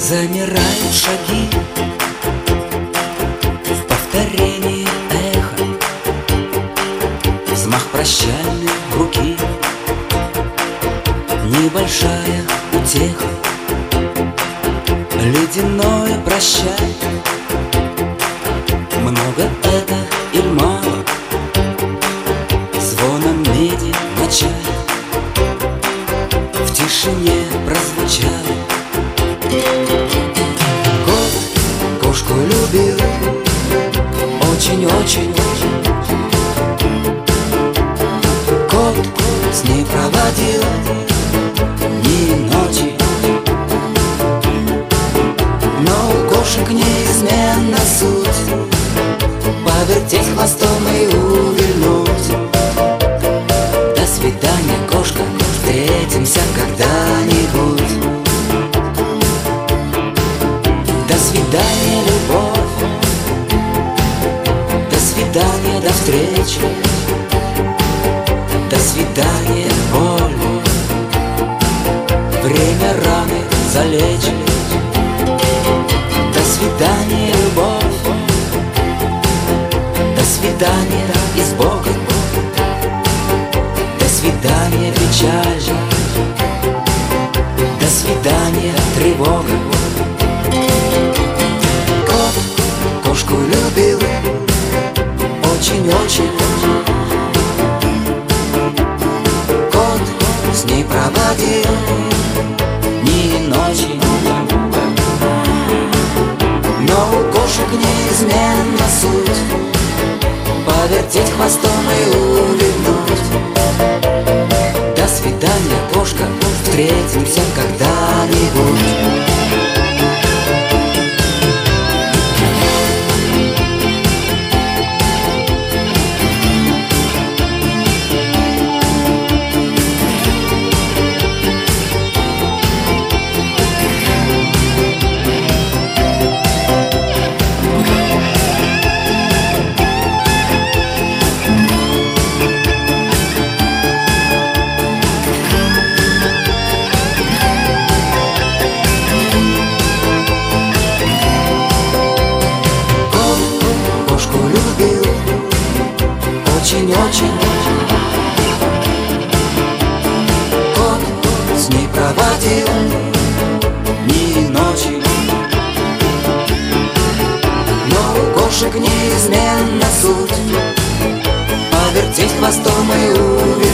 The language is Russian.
Замирают шаги в повторении эха, взмах прощальной руки, небольшая утеха, ледяное прощай. Много это или мало, звоном меди на чай в тишине прозвучало. Кот кошку любил очень-очень. Кот с ней проводил дни и ночи, но у кошек неизменна суть — повертеть хвостом и увильнуть. До свидания, кошка, встретимся когда-нибудь. До свидания, любовь. До свидания, до встречи. До свидания, боль. Время раны залечит. До свидания, любовь. До свидания и с Богом. До свидания, печаль. До свидания, тревога. Кот кошку любил очень-очень. Кот с ней проводил дни и ночи, но у кошек неизменна суть — повертеть хвостом и увильнуть. До свидания, кошка, встретимся когда-нибудь. Очень-очень. Кот с ней проводил дни и ночи, но у кошек неизменна суть — повертеть хвостом и увидеть.